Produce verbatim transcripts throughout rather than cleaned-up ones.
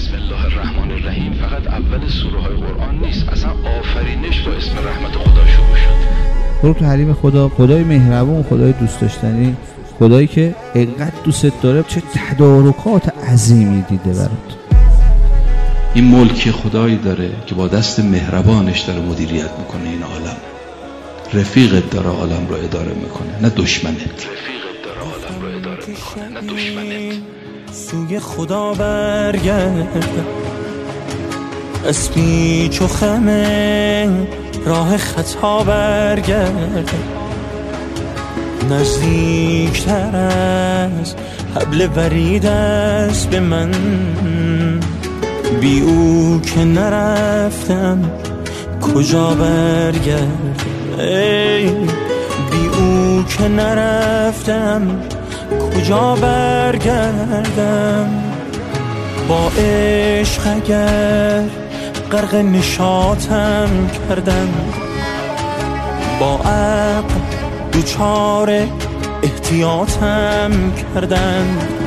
بسم الله الرحمن الرحیم فقط اول سوره های قرآن نیست، اصلا آفرینش با اسم رحمت خدا شروع شد. برو تو حریم خدا، خدای مهربون، خدای دوست داشتنی، خدایی که اینقدر دوست داره، چه تدارکات عظیمی دیده برات. این ملک خدایی داره که با دست مهربانش داره مدیریت میکنه این عالم. رفیقت داره عالم رو اداره میکنه، نه دشمنت. رفیقت داره عالم رو اداره میکنه، نه دشمنت. سوی خدا برگرد، اسمی چو خمه راه خطا برگرد، نزدیکتر از حبل ورید است به من، بی او که نرفتم کجا برگرد، ای بی او که نرفتم کجا برگردم. با عشق اگر غرق نشاطم کردم، با عقل دوچار احتیاطم کردم،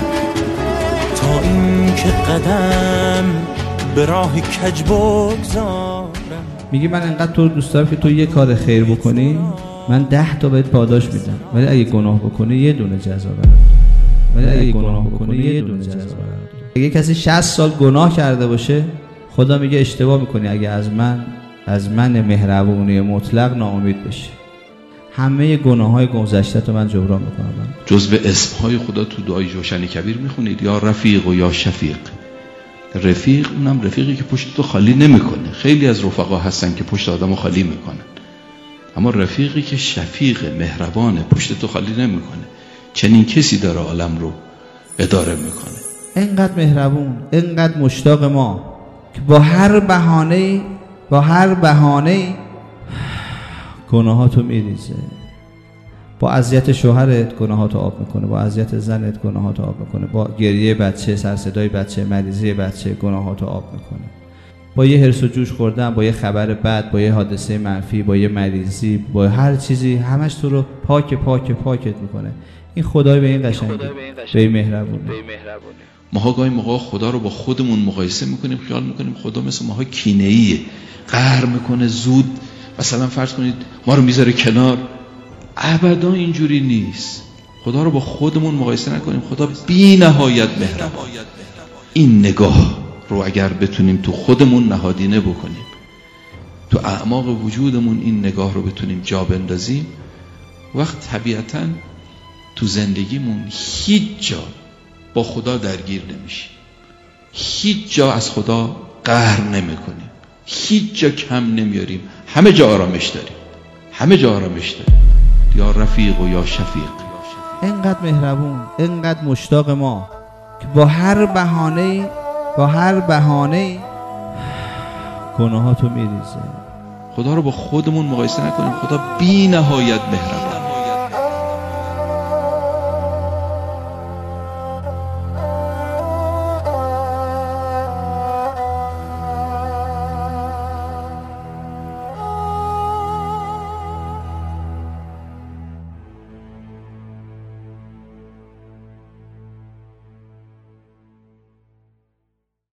تا این که قدم به راه کج بگذارم. میگی من انقدر تو رو دوست دارم که تو یه کار خیر بکنی من ده تا بهت پاداش میدم، ولی اگه گناه بکنی یه دونه جزا برات، ولی اگه گناه بکنی یه دونه جزا برات. اگه کسی شصت سال گناه کرده باشه، خدا میگه اشتباه میکنی اگه از من از من مهربونی مطلق ناامید بشی. همه گناه‌های گذشته تو من جبران میکنم. جزو اسمهای خدا تو دعای جوشن کبیر میخونید، یا رفیق و یا شفیق. رفیق اونم رفیقی که پشت تو خالی نمیکنه. خیلی از رفقا هستن که پشت آدمو خالی میکنن، اما رفیقی که شفیق مهربانه، پشت تو خالی نمیکنه. چنین کسی داره عالم رو اداره میکنه. اینقدر مهربون، اینقدر مشتاق ما که با هر بهانه‌ای با هر بهانه‌ای گناهاتو میریزه. با اذیت شوهرت گناهاتو آب میکنه، با اذیت زنت گناهاتو آب میکنه، با گریه بچه، سر صدای بچه، مریضی بچه گناهاتو آب میکنه. با یه هرس و جوش خوردن، با یه خبر بد، با یه حادثه منفی، با یه مریضی، با هر چیزی، همش تو رو پاک پاک پاکت میکنه. این خدای به این قشنگی، به این مهربونه. ماها گاهی موقع خدا رو با خودمون مقایسه میکنیم، خیال میکنیم خدا مثل ماها کینه‌ایه، قهر میکنه زود، مثلا فرض کنید ما رو میذاره کنار. ابدا اینجوری نیست. خدا رو با خودمون مقایسه نکنیم. خدا بی نهایت مهربان. این نگاه رو اگر بتونیم تو خودمون نهادینه بکنیم، تو اعماق وجودمون این نگاه رو بتونیم جا بندازیم، وقت طبیعتاً تو زندگیمون هیچ جا با خدا درگیر نمیشیم، هیچ جا از خدا قهر نمی کنیم، هیچ جا کم نمیاریم، همه جا آرامش داریم، همه جا آرامش داریم. یا رفیق و یا شفیق. اینقدر مهربون، اینقدر مشتاق ما که با هر بهانه‌ای با هر بهانه‌ای گناهاتو میریزه. خدا رو با خودمون مقایسه نکنیم. خدا بی نهایت مهربان.